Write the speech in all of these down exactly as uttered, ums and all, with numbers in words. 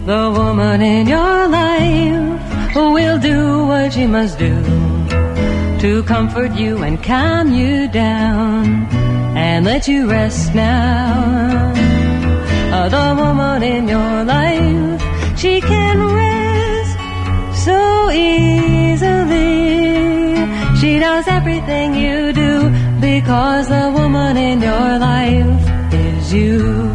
The woman in your life will do what she must do to comfort you and calm you down and let you rest now. Uh, the woman in your life, she can rest so easily. She knows everything you do because the woman in your life is you.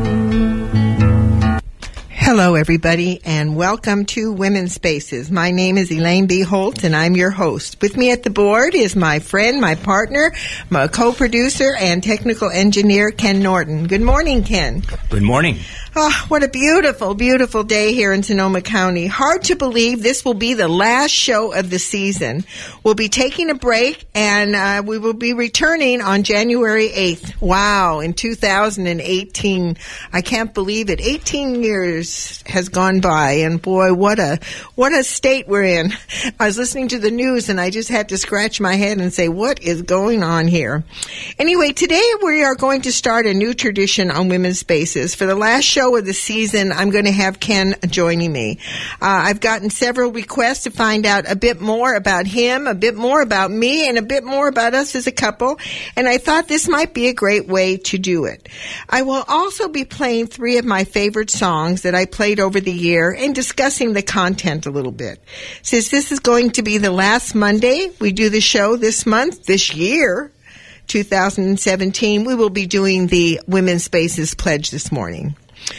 Hello, everybody, and welcome to Women's Spaces. My name is Elaine B. Holt, and I'm your host. With me at the board is my friend, my partner, my co-producer, and technical engineer, Ken Norton. Good morning, Ken. Good morning. Oh, what a beautiful, beautiful day here in Sonoma County. Hard to believe this will be the last show of the season. We'll be taking a break, and uh, we will be returning on January eighth. Wow, in two thousand eighteen. I can't believe it. eighteen years has gone by, and boy, what a what a state we're in. I was listening to the news, and I just had to scratch my head and say, what is going on here? Anyway, today we are going to start a new tradition on Women's Spaces. For the last show of the season, I'm going to have Ken joining me. Uh, I've gotten several requests to find out a bit more about him, a bit more about me, and a bit more about us as a couple, and I thought this might be a great way to do it. I will also be playing three of my favorite songs that I played over the year and discussing the content a little bit. Since this is going to be the last Monday we do the show this month, this year, two thousand seventeen, we will be doing the Women's Spaces Pledge this morning.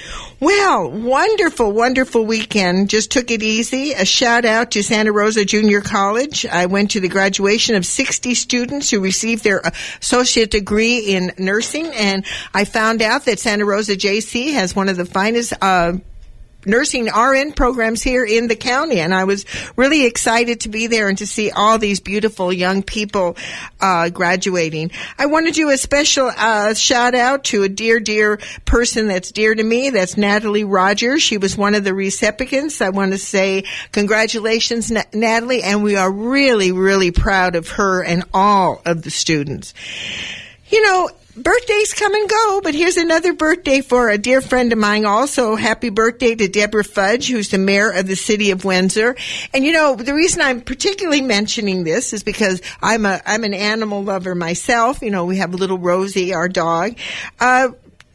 Well, wonderful, wonderful weekend. Just took it easy. A shout out to Santa Rosa Junior College. I went to the graduation of sixty students who received their associate degree in nursing, and I found out that Santa Rosa J C has one of the finest uh nursing R N programs here in the county, and I was really excited to be there and to see all these beautiful young people uh graduating. I want to do a special uh shout out to a dear, dear person that's dear to me. That's Natalie Rogers. She was one of the recipients. I want to say congratulations, Na- Natalie, and we are really, really proud of her and all of the students. You know, birthdays come and go, but here's another birthday for a dear friend of mine. Also, happy birthday to Deborah Fudge, who's the mayor of the city of Windsor. And you know, the reason I'm particularly mentioning this is because I'm a I'm an animal lover myself. You know, we have little Rosie, our dog. Uh,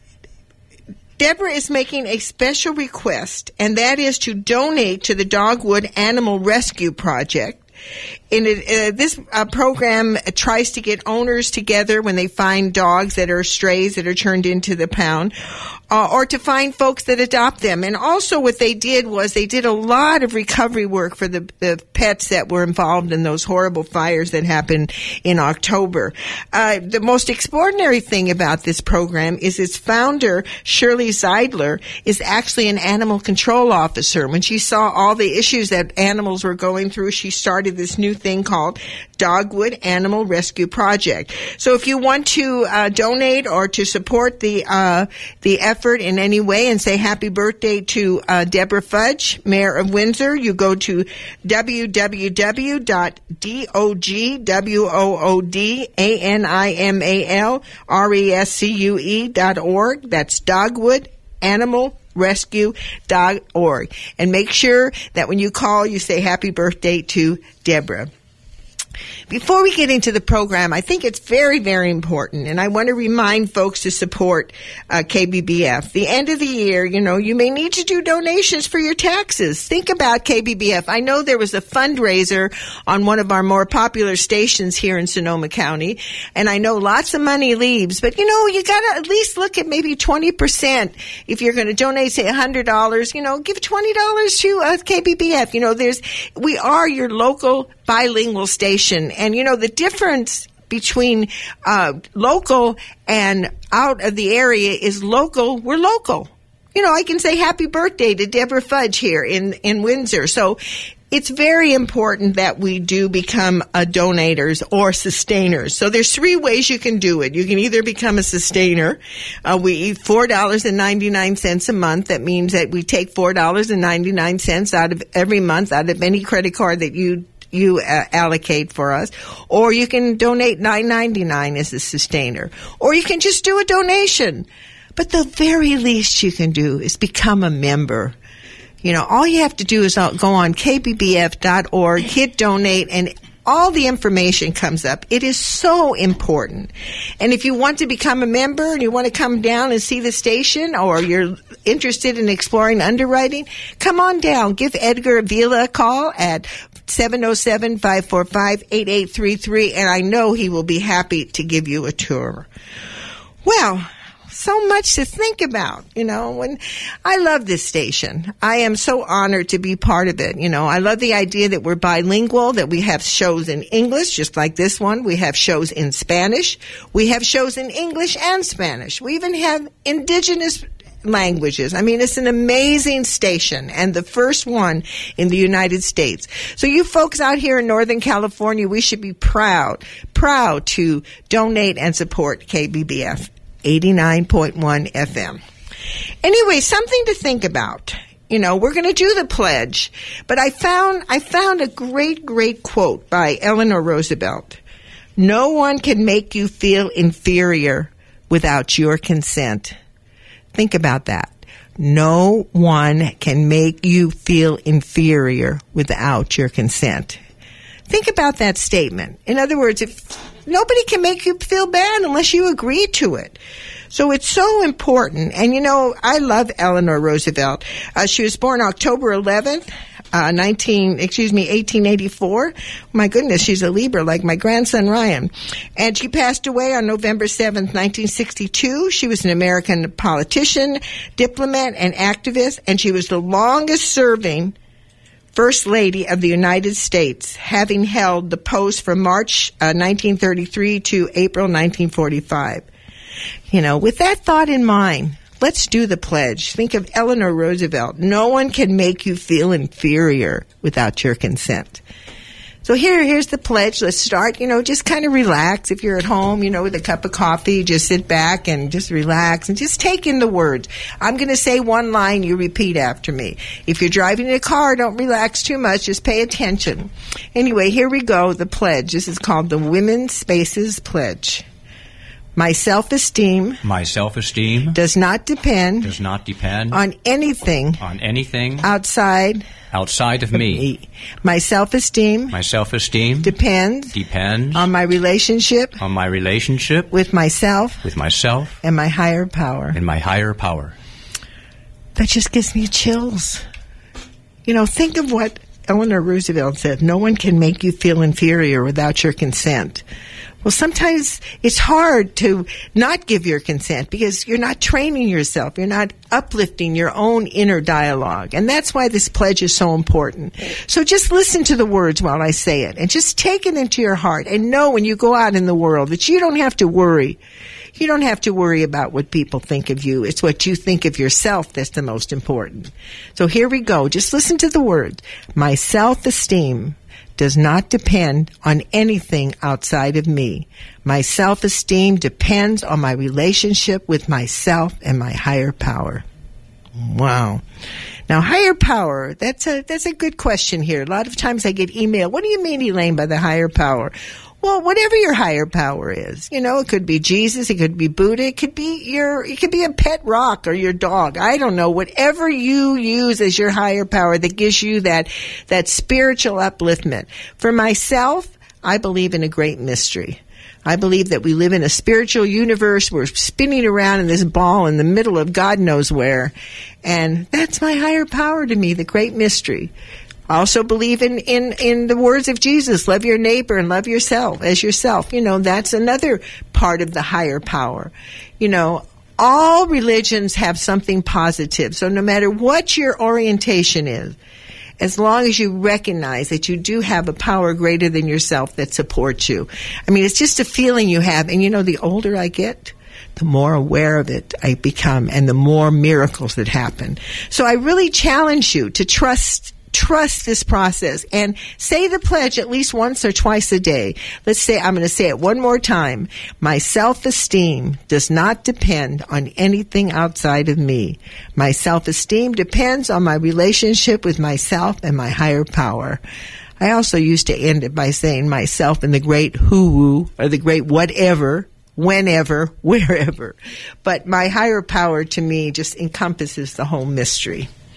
Deborah is making a special request, and that is to donate to the Dogwood Animal Rescue Project. In it, uh, this uh, program tries to get owners together when they find dogs that are strays that are turned into the pound, uh, or to find folks that adopt them. And also what they did was they did a lot of recovery work for the, the pets that were involved in those horrible fires that happened in October. Uh, the most extraordinary thing about this program is its founder, Shirley Zeidler, is actually an animal control officer. When she saw all the issues that animals were going through, she started this new thing called Dogwood Animal Rescue Project. So if you want to uh, donate or to support the uh, the effort in any way and say happy birthday to uh, Deborah Fudge, Mayor of Windsor, you go to w w w dot dogwood animal rescue dot org. That's Dogwood Animal rescue dot org. And make sure that when you call, you say happy birthday to Deborah. Before we get into the program, I think it's very, very important, and I want to remind folks to support uh, K B B F. The end of the year, you know, you may need to do donations for your taxes. Think about K B B F. I know there was a fundraiser on one of our more popular stations here in Sonoma County, and I know lots of money leaves, but, you know, you got to at least look at maybe twenty percent. If you're going to donate, say, one hundred dollars, you know, give twenty dollars to uh, K B B F. You know, there's we are your local bilingual station. And, you know, the difference between uh, local and out of the area is local. We're local. You know, I can say happy birthday to Deborah Fudge here in, in Windsor. So it's very important that we do become a donators or sustainers. So there's three ways you can do it. You can either become a sustainer. Uh, we eat four dollars and ninety-nine cents a month. That means that we take four dollars and ninety-nine cents out of every month out of any credit card that you you uh, allocate for us, or you can donate nine ninety-nine as a sustainer, or you can just do a donation. But the very least you can do is become a member. You know, all you have to do is go on K B B F dot org, hit donate, and all the information comes up. It is so important. And if you want to become a member and you want to come down and see the station, or you're interested in exploring underwriting, come on down. Give Edgar Avila a call at seven oh seven, five four five, eight eight three three, and I know he will be happy to give you a tour. Well, so much to think about, you know, when I love this station. I am so honored to be part of it. You know, I love the idea that we're bilingual, that we have shows in English, just like this one. We have shows in Spanish. We have shows in English and Spanish. We even have indigenous languages. I mean, it's an amazing station, and the first one in the United States. So you folks out here in Northern California, we should be proud, proud to donate and support K B B F eighty-nine point one F M. Anyway, something to think about. You know, we're going to do the pledge, but I found I found a great, great quote by Eleanor Roosevelt. No one can make you feel inferior without your consent. Think about that. No one can make you feel inferior without your consent. Think about that statement. In other words, if nobody can make you feel bad unless you agree to it. So it's so important. And, you know, I love Eleanor Roosevelt. Uh, she was born October eleventh, uh, nineteen, excuse me, eighteen eighty-four. My goodness, she's a Libra like my grandson Ryan. And she passed away on November seventh, nineteen sixty-two. She was an American politician, diplomat, and activist. And she was the longest serving First Lady of the United States, having held the post from March uh, nineteen thirty-three to April nineteen forty-five. You know, with that thought in mind, let's do the pledge. Think of Eleanor Roosevelt. No one can make you feel inferior without your consent. So here, here's the pledge. Let's start, you know, just kind of relax. If you're at home, you know, with a cup of coffee, just sit back and just relax and just take in the words. I'm going to say one line, you repeat after me. If you're driving in a car, don't relax too much. Just pay attention. Anyway, here we go, the pledge. This is called the Women's Spaces Pledge. My self-esteem My self-esteem does not depend does not depend on anything on anything outside outside of me. me. My self-esteem My self-esteem depends depends on my relationship on my relationship with myself with myself and my higher power. and my higher power. That just gives me chills. You know, think of what Eleanor Roosevelt said. No one can make you feel inferior without your consent. Well, sometimes it's hard to not give your consent because you're not training yourself. You're not uplifting your own inner dialogue. And that's why this pledge is so important. So just listen to the words while I say it and just take it into your heart and know when you go out in the world that you don't have to worry. You don't have to worry about what people think of you. It's what you think of yourself that's the most important. So here we go. Just listen to the words. My self-esteem does not depend on anything outside of me. My self-esteem depends on my relationship with myself and my higher power. Wow. Now, higher power, that's a, that's a good question here. A lot of times I get email, what do you mean, Elaine, by the higher power? Well, whatever your higher power is, you know, it could be Jesus, it could be Buddha, it could be your, it could be a pet rock or your dog. I don't know. Whatever you use as your higher power that gives you that, that spiritual upliftment. For myself, I believe in a great mystery. I believe that we live in a spiritual universe. We're spinning around in this ball in the middle of God knows where. And that's my higher power to me, the great mystery. I also believe in, in, in the words of Jesus, love your neighbor and love yourself as yourself. You know, that's another part of the higher power. You know, all religions have something positive. So no matter what your orientation is, as long as you recognize that you do have a power greater than yourself that supports you. I mean, it's just a feeling you have. And you know, the older I get, the more aware of it I become and the more miracles that happen. So I really challenge you to trust Trust this process and say the pledge at least once or twice a day. Let's say, I'm going to say it one more time. My self-esteem does not depend on anything outside of me. My self-esteem depends on my relationship with myself and my higher power. I also used to end it by saying myself and the great who-woo or the great whatever, whenever, wherever. But my higher power to me just encompasses the whole mystery.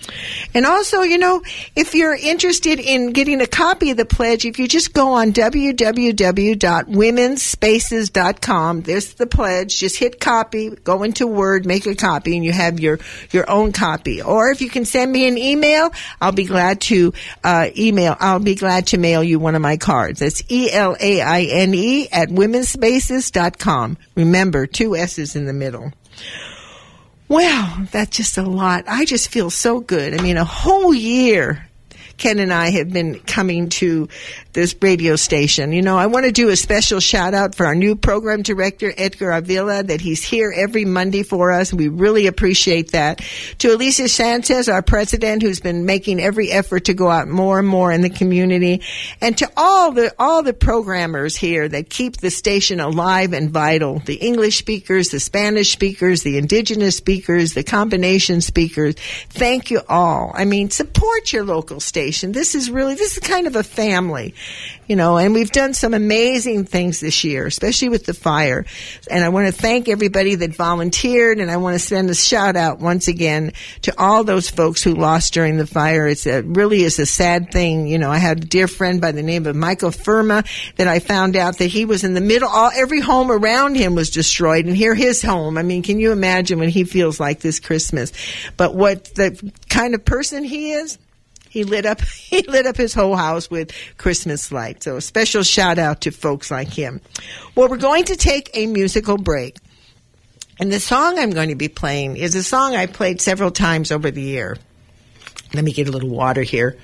And also, you know, if you're interested in getting a copy of the pledge, if you just go on w w w dot women's spaces dot com, there's the pledge. Just hit copy, go into Word, make a copy, and you have your, your own copy. Or if you can send me an email, I'll be glad to uh, email. I'll be glad to mail you one of my cards. That's E L A I N E at women's spaces dot com. Remember, two S's in the middle. Well, that's just a lot. I just feel so good. I mean, a whole year Ken and I have been coming to this radio station. You know, I want to do a special shout out for our new program director, Edgar Avila, that he's here every Monday for us. We really appreciate that. To Alicia Sanchez, our president, who's been making every effort to go out more and more in the community. And to all the, all the programmers here that keep the station alive and vital. The English speakers, the Spanish speakers, the indigenous speakers, the combination speakers. Thank you all. I mean, support your local station. This is really, this is kind of a family, you know, and we've done some amazing things this year, especially with the fire. And I want to thank everybody that volunteered, and I want to send a shout out once again to all those folks who lost during the fire. It's a, really is a sad thing. You know, I had a dear friend by the name of Michael Firma that I found out that he was in the middle, all, every home around him was destroyed, and here his home. I mean, can you imagine what he feels like this Christmas? But what the kind of person he is, He lit up, he lit up his whole house with Christmas lights. So a special shout out to folks like him. Well, we're going to take a musical break. And the song I'm going to be playing is a song I played several times over the year. Let me get a little water here.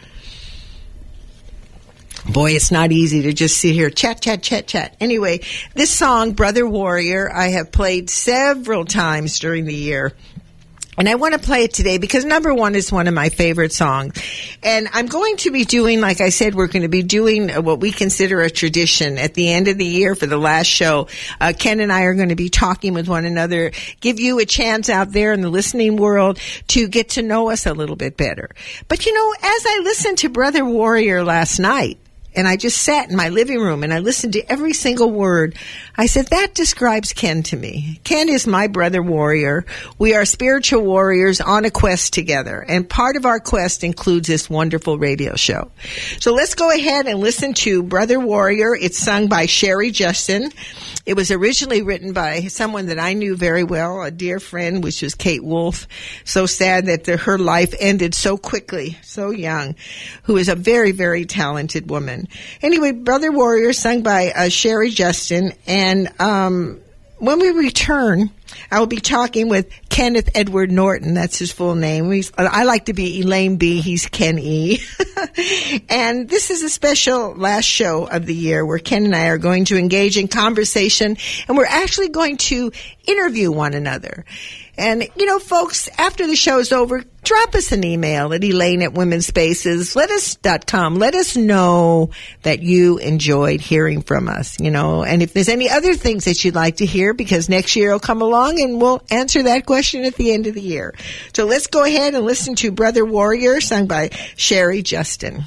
Boy, it's not easy to just sit here, chat, chat, chat, chat. Anyway, this song, Brother Warrior, I have played several times during the year. And I want to play it today because, number one, it's one of my favorite songs. And I'm going to be doing, like I said, we're going to be doing what we consider a tradition at the end of the year for the last show. Uh, Ken and I are going to be talking with one another, give you a chance out there in the listening world to get to know us a little bit better. But, you know, as I listened to Brother Warrior last night, and I just sat in my living room and I listened to every single word, I said, that describes Ken to me. Ken is my brother warrior. We are spiritual warriors on a quest together. And part of our quest includes this wonderful radio show. So let's go ahead and listen to Brother Warrior. It's sung by Sherry Justin. It was originally written by someone that I knew very well, a dear friend, which was Kate Wolf. So sad that the, her life ended so quickly, so young, who is a very, very talented woman. Anyway, Brother Warrior, sung by uh, Sherry Justin. And um, when we return, I will be talking with Kenneth Edward Norton. That's his full name. He's, I like to be Elaine B. He's Ken E. And this is a special last show of the year where Ken and I are going to engage in conversation, and we're actually going to interview one another. And, you know, folks, after the show's over, drop us an email at Elaine at women's spaces let us dot com. Let us know that you enjoyed hearing from us, you know, and if there's any other things that you'd like to hear, because next year will come along and we'll answer that question at the end of the year. So let's go ahead and listen to Brother Warrior, sung by Sherry Justin.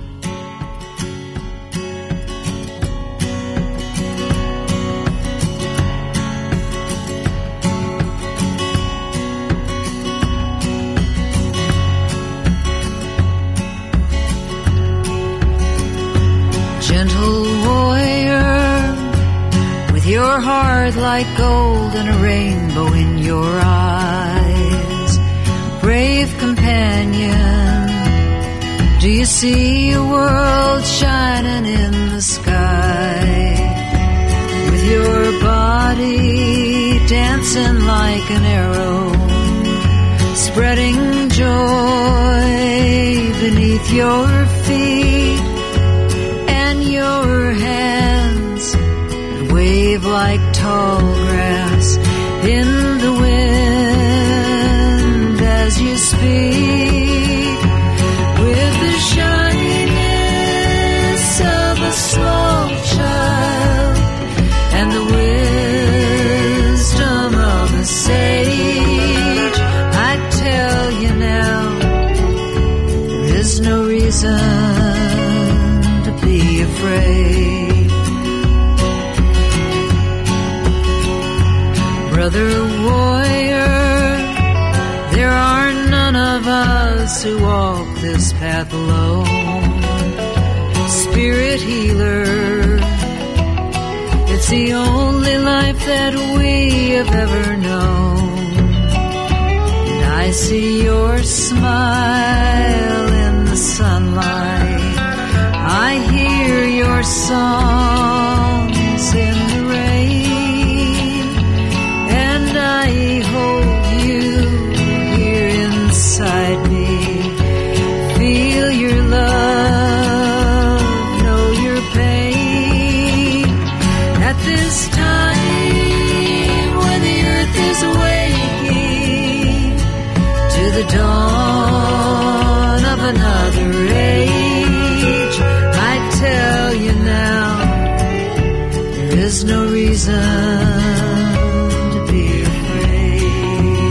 Gentle warrior, with your heart like gold and a rainbow in your eyes. Brave companion, do you see a world shining in the sky? With your body dancing like an arrow, spreading joy beneath your feet. Your hands that wave like tall grass in the wind as you speak, with the shyness of a small child and the wisdom of a sage. I tell you now, there is no reason be afraid. Brother warrior, there are none of us us who walk this path alone. Spirit healer, it's the only life that we have ever known. And I see your smile in the sunlight, I hear your songs in the rain, and I hold you here inside me. Feel your love, know your pain. At this time when the earth is awaking to the dawn of another age, I tell you now, there is no reason to be afraid.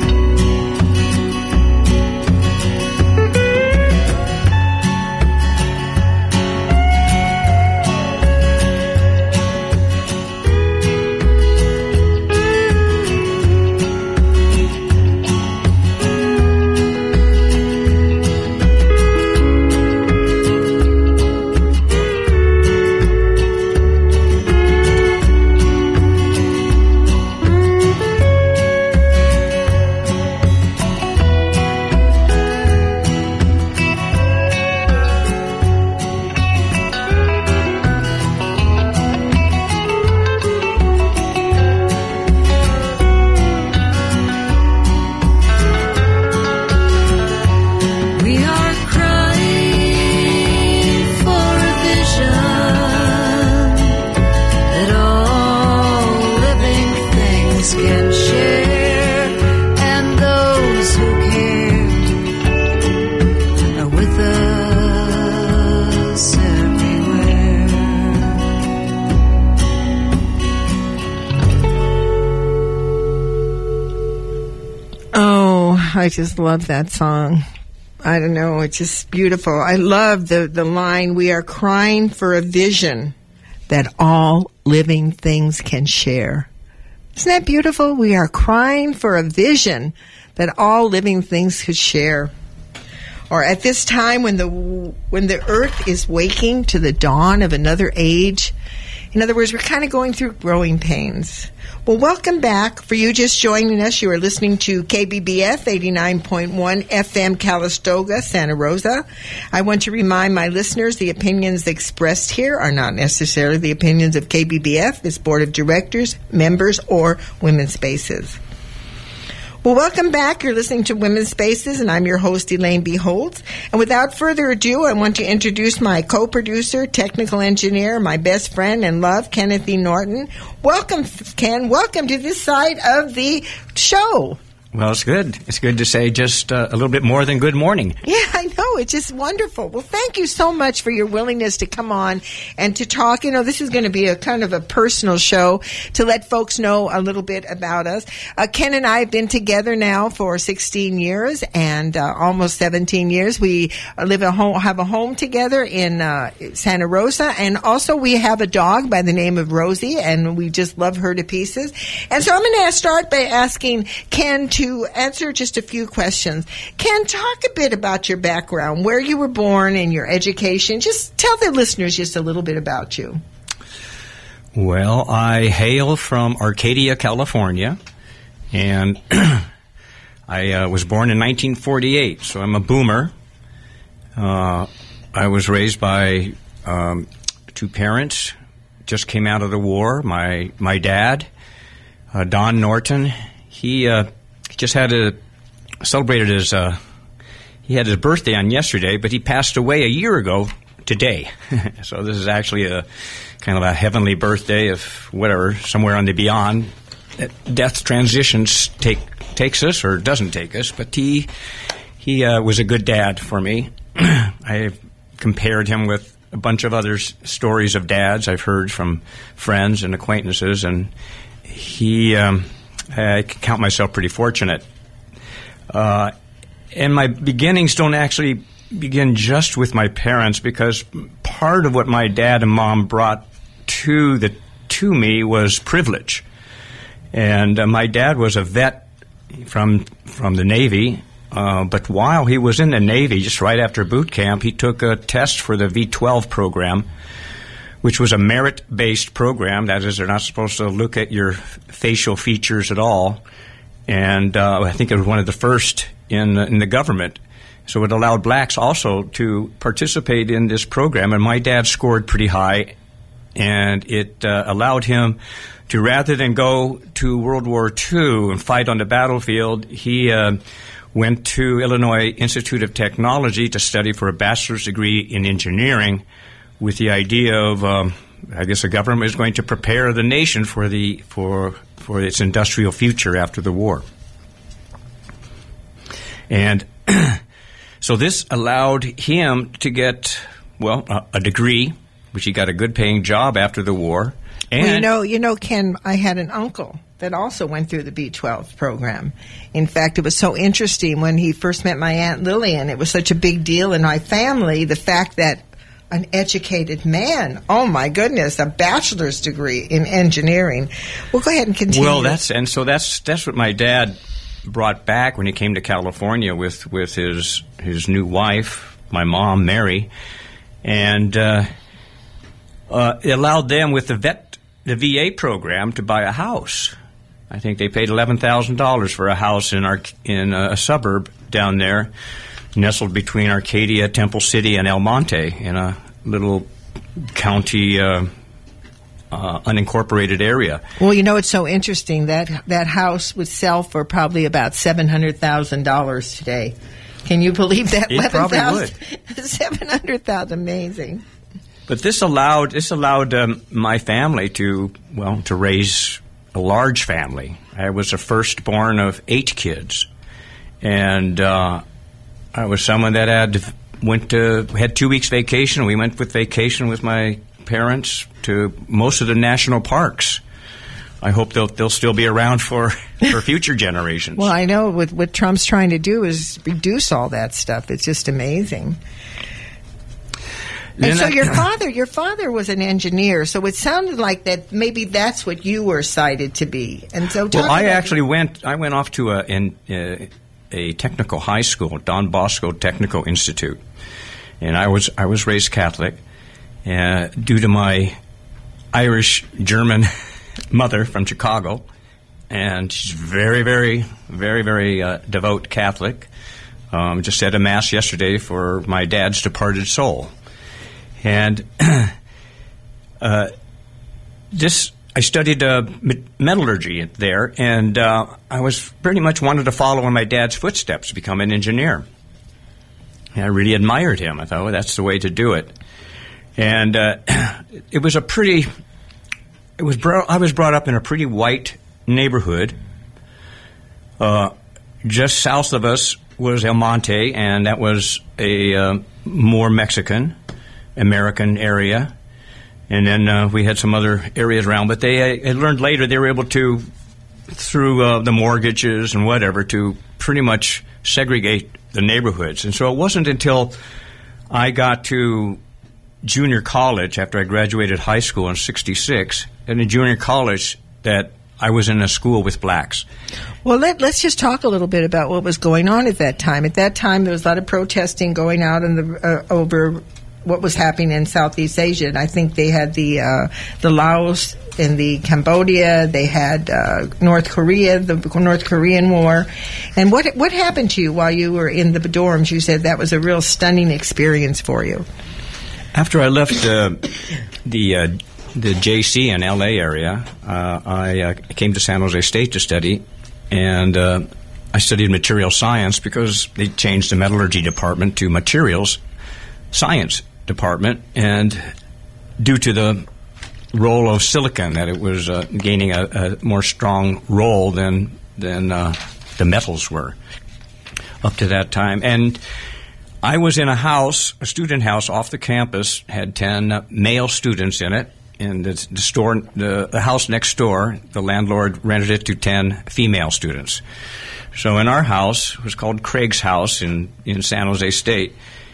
I just love that song. I don't know, it's just beautiful. I love the, the line, we are crying for a vision that all living things can share. Isn't that beautiful? We are crying for a vision that all living things could share. Or at this time when the when the earth is waking to the dawn of another age. In other words, we're kind of going through growing pains. Well, welcome back. For you just joining us, you are listening to K B B F eighty-nine point one F M Calistoga, Santa Rosa. I want to remind my listeners the opinions expressed here are not necessarily the opinions of K B B F, its board of directors, members, or Women's Spaces. Well, welcome back. You're listening to Women's Spaces, and I'm your host, Elaine B. Holtz. And without further ado, I want to introduce my co-producer, technical engineer, my best friend and love, Kenneth E. Norton. Welcome, Ken. Welcome to this side of the show. Well, it's good. It's good to say just uh, a little bit more than good morning. Yeah, I know. It's just wonderful. Well, thank you so much for your willingness to come on and to talk. You know, this is going to be a kind of a personal show to let folks know a little bit about us. Uh, Ken and I have been together now for sixteen years and uh, almost seventeen years. We live a home, have a home together in uh, Santa Rosa, and also we have a dog by the name of Rosie, and we just love her to pieces. And so I'm going to start by asking Ken to To answer just a few questions. Ken, talk a bit about your background, where you were born and your education. Just tell the listeners just a little bit about you. Well, I hail from Arcadia, California, and I uh, was born in nineteen forty-eight, so I'm a boomer. Uh, I was raised by um, two parents, just came out of the war. My, my dad, uh, Don Norton, he... Uh, just had a celebrated his uh, he had his birthday on yesterday, but he passed away a year ago today. So this is actually a kind of a heavenly birthday of whatever, somewhere on the beyond. Death transitions take takes us or doesn't take us, but he he uh, was a good dad for me. I've compared him with a bunch of other s- stories of dads I've heard from friends and acquaintances, and he. Um, I can count myself pretty fortunate. Uh, and my beginnings don't actually begin just with my parents, because part of what my dad and mom brought to the to me was privilege. And uh, my dad was a vet from from the Navy, Uh, but while he was in the Navy, just right after boot camp, he took a test for the V twelve program, which was a merit-based program. That is, they're not supposed to look at your facial features at all. And uh, I think it was one of the first in, in the government. So it allowed blacks also to participate in this program. And my dad scored pretty high, and it uh, allowed him to, rather than go to World War Two and fight on the battlefield, he uh, went to Illinois Institute of Technology to study for a bachelor's degree in engineering, with the idea of, um, I guess, the government is going to prepare the nation for the for for its industrial future after the war. And so this allowed him to get, well, a, a degree, which he got a good-paying job after the war. And well, you know, you know, Ken, I had an uncle that also went through the V twelve program. In fact, it was so interesting when he first met my Aunt Lillian. It was such a big deal in my family, the fact that an educated man, oh my goodness, a bachelor's degree in engineering. Well, go ahead and continue. Well, that's and so that's that's what my dad brought back when he came to California with with his his new wife, my mom, Mary, and uh, uh, it allowed them with the vet the V A program to buy a house. I think they paid eleven thousand dollars for a house in our in a suburb down there, nestled between Arcadia, Temple City, and El Monte, in a little county uh, uh, unincorporated area. Well, you know, it's so interesting that that house would sell for probably about seven hundred thousand dollars today. Can you believe that? It probably would. seven hundred thousand dollars, amazing. But this allowed this allowed um, my family to well to raise a large family. I was the firstborn of eight kids, and uh, I was someone that had went to had two weeks vacation. We went with vacation with my parents to most of the national parks. I hope they'll they'll still be around for, for future generations. Well, I know what what Trump's trying to do is reduce all that stuff. It's just amazing. And then so I, your father, your father was an engineer, so it sounded like that maybe that's what you were cited to be. And so, well, I about actually went. I went off to a in, uh, a technical high school, Don Bosco Technical Institute, and I was I was raised Catholic, uh, due to my Irish German mother from Chicago, and she's very, very, very, very uh, devout Catholic. Um, just said a mass yesterday for my dad's departed soul. And uh, this, I studied uh, metallurgy there, and uh, I was pretty much wanted to follow in my dad's footsteps, become an engineer. And I really admired him. I thought, well, that's the way to do it. And uh, it was a pretty, it was brought, I was brought up in a pretty white neighborhood. Uh, just south of us was El Monte, and that was a uh, more Mexican American area, and then uh, we had some other areas around. But they, I learned later, they were able to, through uh, the mortgages and whatever, to pretty much segregate the neighborhoods. And so it wasn't until I got to junior college, after I graduated high school in sixty-six, and in junior college, that I was in a school with blacks. Well, let, let's just talk a little bit about what was going on at that time. At that time, there was a lot of protesting going out in the uh, over what was happening in Southeast Asia. And I think they had the uh, the Laos and the Cambodia. They had uh, North Korea, the North Korean War. And what what happened to you while you were in the dorms? You said that was a real stunning experience for you. After I left uh, the uh, the J C in L A area, uh, I uh, came to San Jose State to study, and uh, I studied material science because they changed the metallurgy department to materials science department, and due to the role of silicon, that it was uh, gaining a, a more strong role than than uh, the metals were up to that time. And I was in a house, a student house off the campus, had ten uh, male students in it, and the, the store, the, the house next door, the landlord rented it to ten female students. So in our house, it was called Craig's House in, in San Jose State,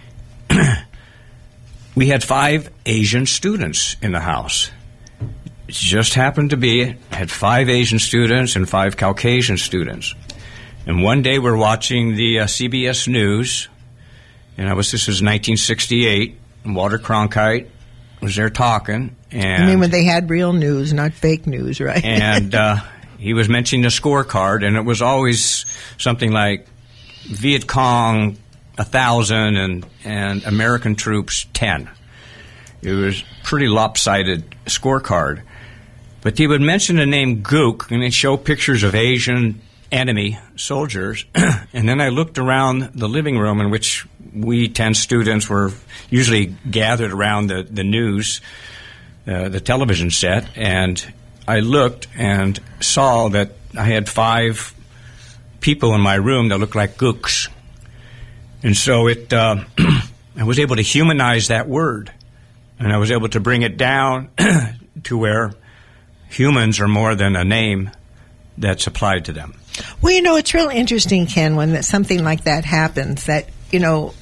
we had five Asian students in the house. It just happened to be, had five Asian students and five Caucasian students. And one day we're watching the uh, C B S News, and I was this was nineteen sixty-eight, and Walter Cronkite was there talking. And I mean, when they had real news, not fake news, right? and uh, he was mentioning a scorecard, and it was always something like Viet Cong a thousand and and American troops ten. It was pretty lopsided scorecard. But he would mention the name Gook, and they'd show pictures of Asian enemy soldiers. And then I looked around the living room in which we ten students were usually gathered around the, the news, uh, the television set, and I looked and saw that I had five people in my room that looked like Gooks. And so it, uh, I was able to humanize that word, and I was able to bring it down to where humans are more than a name that's applied to them. Well, you know, it's real interesting, Ken, when that something like that happens, that, you know,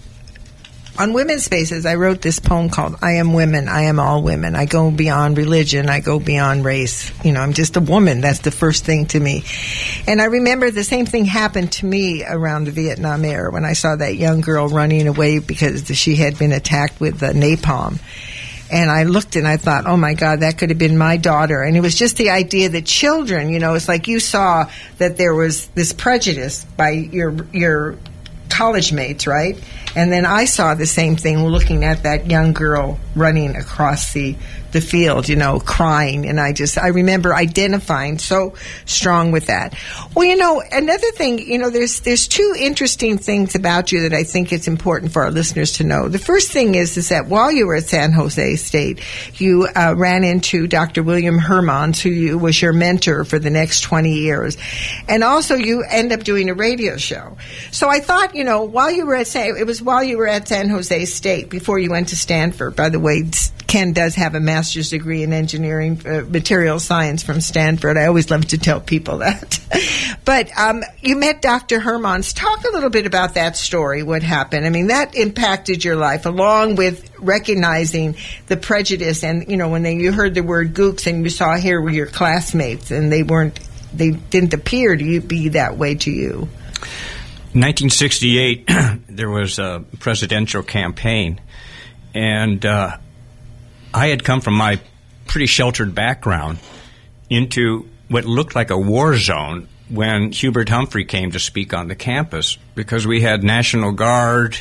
on Women's Spaces, I wrote this poem called I Am Women, I Am All Women. I go beyond religion, I go beyond race. You know, I'm just a woman. That's the first thing to me. And I remember the same thing happened to me around the Vietnam era when I saw that young girl running away because she had been attacked with uh, napalm. And I looked and I thought, oh, my God, that could have been my daughter. And it was just the idea that children, you know, it's like you saw that there was this prejudice by your your college mates, right? And then I saw the same thing looking at that young girl running across the, the field, you know, crying. And I just, I remember identifying so strong with that. Well, you know, another thing, you know, there's there's two interesting things about you that I think it's important for our listeners to know. The first thing is, is that while you were at San Jose State, you uh, ran into Doctor William Hermans, who you, was your mentor for the next twenty years. And also you end up doing a radio show. So I thought, you know, while you were at San, it was while you were at San Jose State before you went to Stanford. By the way, Ken does have a master's degree in engineering, uh, material science from Stanford. I always love to tell people that. But um, you met Doctor Hermans. Talk a little bit about that story, what happened. I mean, that impacted your life, along with recognizing the prejudice. And, you know, when they, you heard the word gooks and you saw here were your classmates, and they weren't, they didn't appear to be that way to you. nineteen sixty-eight, there was a presidential campaign, and uh, I had come from my pretty sheltered background into what looked like a war zone when Hubert Humphrey came to speak on the campus, because we had National Guard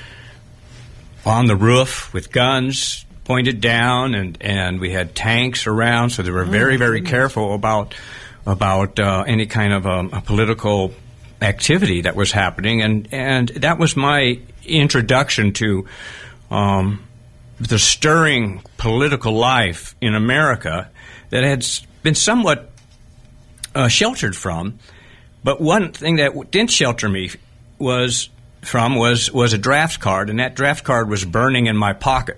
on the roof with guns pointed down, and, and we had tanks around, so they were very, very careful about about uh, any kind of um, a political activity that was happening, and and that was my introduction to um, the stirring political life in America that had been somewhat uh, sheltered from. But one thing that didn't shelter me was from was was a draft card, and that draft card was burning in my pocket,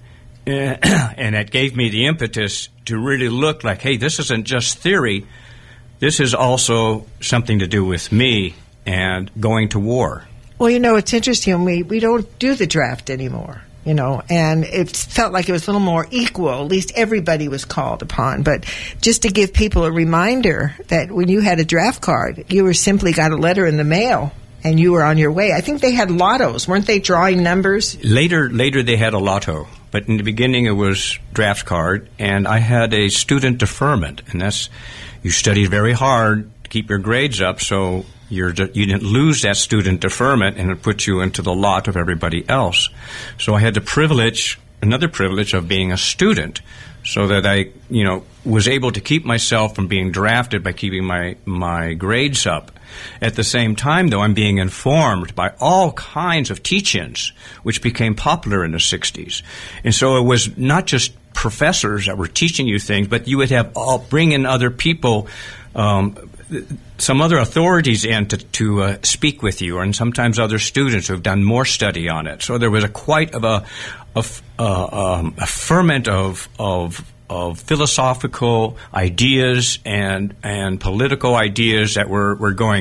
and that gave me the impetus to really look like, hey, this isn't just theory. This is also something to do with me and going to war. Well, you know, it's interesting. We, we don't do the draft anymore, you know, and it felt like it was a little more equal. At least everybody was called upon. But just to give people a reminder that when you had a draft card, you were simply got a letter in the mail and you were on your way. I think they had lottos. Weren't they drawing numbers? Later, later they had a lotto. But in the beginning, it was draft card, and I had a student deferment, and that's you studied very hard to keep your grades up, so you're, you didn't lose that student deferment, and it put you into the lot of everybody else. So I had the privilege, another privilege, of being a student, so that I, you know, was able to keep myself from being drafted by keeping my, my grades up. At the same time, though, I'm being informed by all kinds of teach-ins, which became popular in the sixties. And so it was not just professors that were teaching you things, but you would have all bring in other people, um, some other authorities in to, to uh, speak with you, and sometimes other students who have done more study on it. So there was a quite of a, a, uh, um, a ferment of of of philosophical ideas and and political ideas that were, were going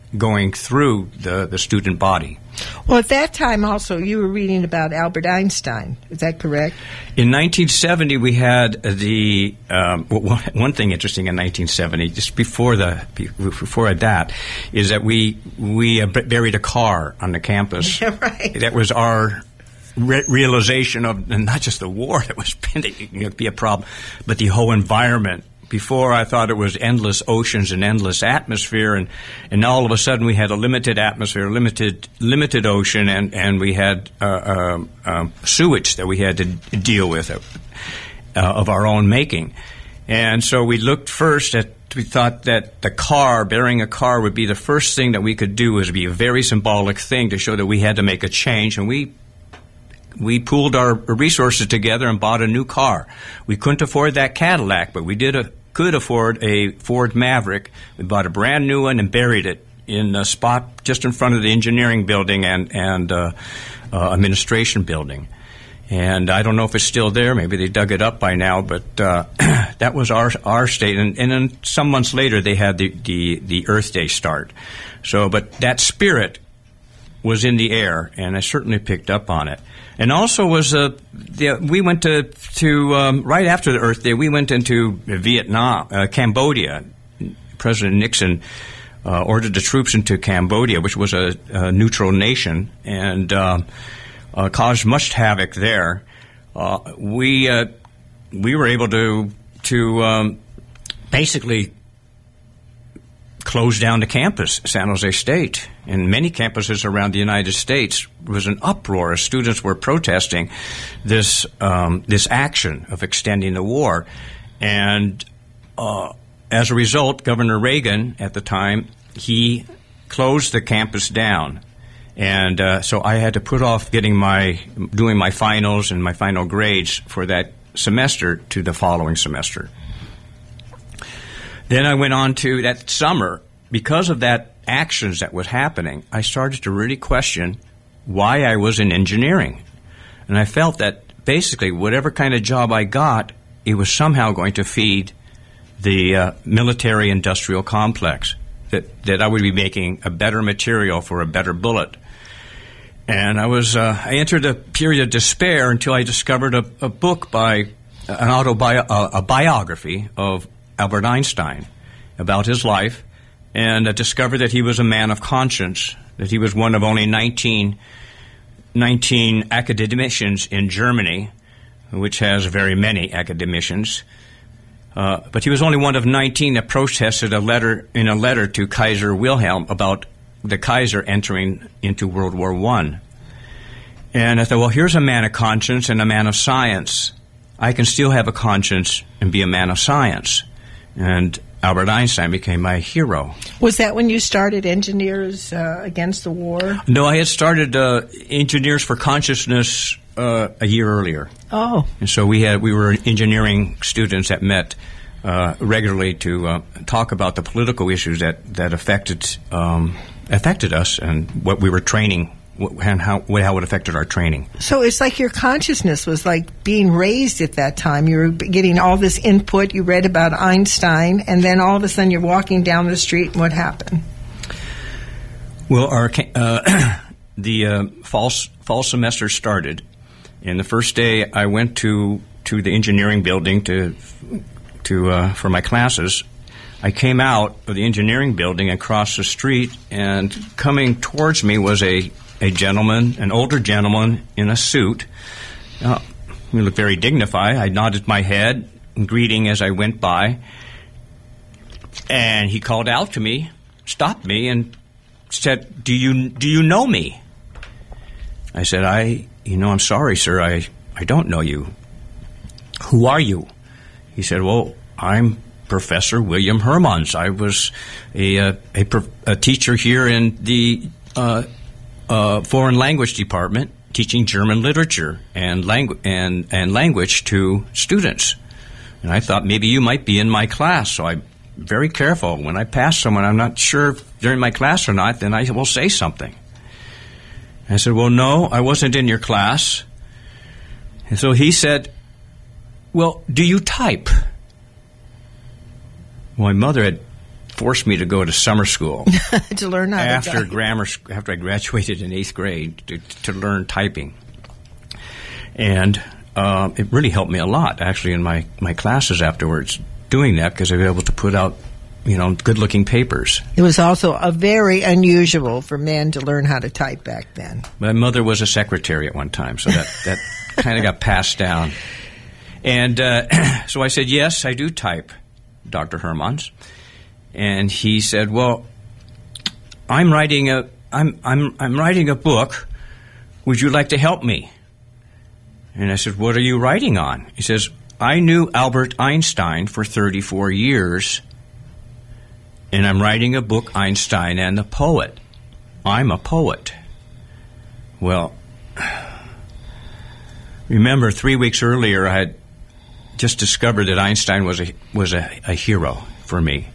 going through the, the student body. Well, at that time also, you were reading about Albert Einstein. Is that correct? In nineteen seventy, we had the um, one, one thing interesting in nineteen seventy, just before the before that, is that we we uh, buried a car on the campus. Yeah, right. That was our re- realization of not just the war that was pending, you know, be a problem, but the whole environment. Before, I thought it was endless oceans and endless atmosphere, and, and all of a sudden we had a limited atmosphere, limited limited ocean, and, and we had uh, uh, uh, sewage that we had to deal with uh, of our own making. And so we looked first at, we thought that the car, burying a car would be the first thing that we could do, was be a very symbolic thing to show that we had to make a change, and we We pooled our resources together and bought a new car. We couldn't afford that Cadillac, but we did a, could afford a Ford Maverick. We bought a brand new one and buried it in a spot just in front of the engineering building and, and uh, uh, administration building. And I don't know if it's still there. Maybe they dug it up by now, but uh, that was our our state. And, and then some months later, they had the, the, the Earth Day start. So, but that spirit was in the air, and I certainly picked up on it. And also was uh, the, we went to to um, right after the Earth Day, we went into Vietnam, uh, Cambodia. President Nixon uh, ordered the troops into Cambodia, which was a, a neutral nation, and uh, uh, caused much havoc there. Uh, we uh, we were able to to um, basically closed down the campus, San Jose State. And many campuses around the United States, there was an uproar as students were protesting this um, this action of extending the war. And uh, as a result, Governor Reagan at the time, he closed the campus down. And uh, so I had to put off getting my doing my finals and my final grades for that semester to the following semester. Then I went on to that summer. Because of that actions that was happening, I started to really question why I was in engineering. And I felt that basically whatever kind of job I got, it was somehow going to feed the uh, military-industrial complex, that, that I would be making a better material for a better bullet. And I was uh, I entered a period of despair until I discovered a, a book by an autobi- a, a biography of Albert Einstein about his life, and I discovered that he was a man of conscience, that he was one of only nineteen, nineteen academicians in Germany, which has very many academicians. Uh, but he was only one of nineteen that protested a letter in a letter to Kaiser Wilhelm about the Kaiser entering into World War One. And I thought, well, here's a man of conscience and a man of science. I can still have a conscience and be a man of science. And Albert Einstein became my hero. Was that when you started Engineers uh, Against the War? No, I had started uh, Engineers for Consciousness uh, a year earlier. Oh. And so we had we were engineering students that met uh, regularly to uh, talk about the political issues that that affected um, affected us and what we were training and how how it affected our training. So it's like your consciousness was like being raised at that time. You were getting all this input. You read about Einstein, and then all of a sudden you're walking down the street, and what happened? Well, our uh, the uh, fall fall semester started, and the first day I went to to the engineering building to to uh, for my classes. I came out of the engineering building and crossed the street, and coming towards me was a a gentleman, an older gentleman in a suit. Uh, he looked very dignified. I nodded my head in greeting as I went by. And he called out to me, stopped me, and said, do you do you know me? I said, I, you know, I'm sorry, sir. I, I don't know you. Who are you? He said, well, I'm Professor William Hermans. I was a, a, a, a teacher here in the uh, Uh, foreign language department, teaching German literature and, langu- and and language to students. And I thought maybe you might be in my class, so I'm very careful. When I pass someone, I'm not sure if they're in my class or not, then I will say something. And I said, well, no, I wasn't in your class. And so he said, well, do you type? Well, my mother had forced me to go to summer school to learn how after to type. grammar sc- after I graduated in eighth grade to, to learn typing, and uh, it really helped me a lot actually in my, my classes afterwards doing that because I was able to put out you know good-looking papers. It was also a very unusual for men to learn how to type back then. My mother was a secretary at one time, so that that kind of got passed down. And uh, so I said, yes, I do type, Doctor Hermans. And he said, well, I'm writing a I'm I'm I'm writing a book. Would you like to help me? And I said, what are you writing on? He says, I knew Albert Einstein for thirty-four years, and I'm writing a book, Einstein and the Poet. I'm a poet. Well, remember three weeks earlier I had just discovered that Einstein was a was a, a hero for me.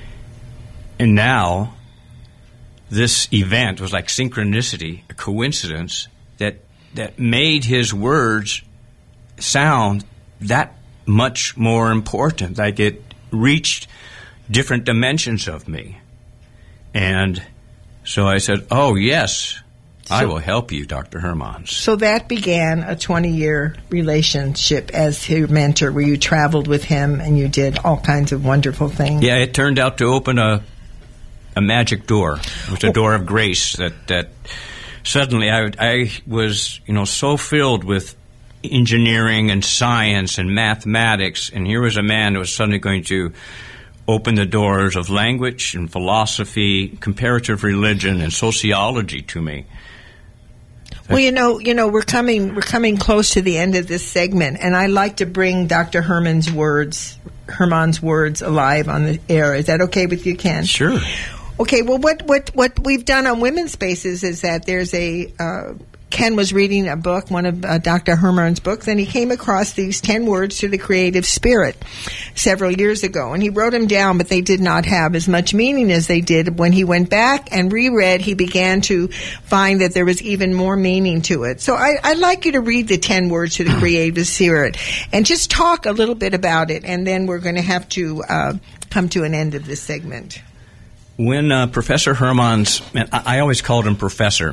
And now this event was like synchronicity, a coincidence that that made his words sound that much more important. Like it reached different dimensions of me. And so I said, oh, yes, I will help you, Doctor Hermans. So that began a twenty-year relationship as your mentor, where you traveled with him and you did all kinds of wonderful things. Yeah, it turned out to open a a magic door. It was a door of grace that, that suddenly I, I was, you know, so filled with engineering and science and mathematics, and here was a man who was suddenly going to open the doors of language and philosophy, comparative religion, and sociology to me. Well, you know, you know, we're coming, we're coming close to the end of this segment, and I like to bring Doctor Herman's words, Herman's words alive on the air. Is that okay with you, Ken? Sure. Okay. Well, what what what we've done on Women's Spaces is that there's a. Uh, Ken was reading a book, one of uh, Doctor Herman's books, and he came across these ten words to the creative spirit several years ago. And he wrote them down, but they did not have as much meaning as they did. When he went back and reread, he began to find that there was even more meaning to it. So I, I'd like you to read the ten words to the creative spirit and just talk a little bit about it, and then we're going to have to uh, come to an end of this segment. When uh, Professor Hermans, I, I always called him Professor.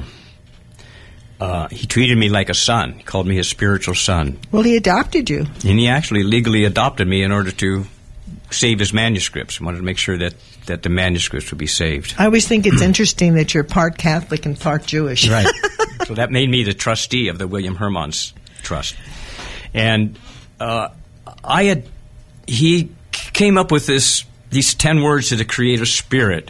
Uh, he treated me like a son. He called me his spiritual son. Well, he adopted you. And he actually legally adopted me in order to save his manuscripts. He wanted to make sure that, that the manuscripts would be saved. I always think it's interesting that you're part Catholic and part Jewish. Right. So that made me the trustee of the William Hermans Trust. And uh, I had, he came up with this these ten words to the creative spirit.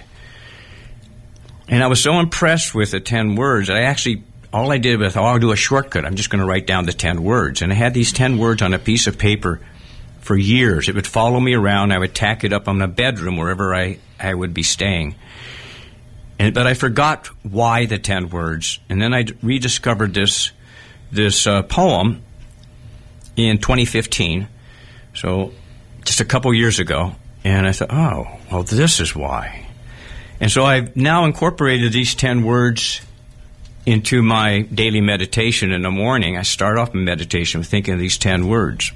And I was so impressed with the ten words that I actually... All I did was, oh, I'll do a shortcut. I'm just going to write down the ten words. And I had these ten words on a piece of paper for years. It would follow me around. I would tack it up on the bedroom wherever I, I would be staying. And, but I forgot why the ten words. And then I rediscovered this, this uh, poem in twenty fifteen, so just a couple years ago. And I thought, oh, well, this is why. And so I've now incorporated these ten words into my daily meditation in the morning. I start off my meditation with thinking of these ten words.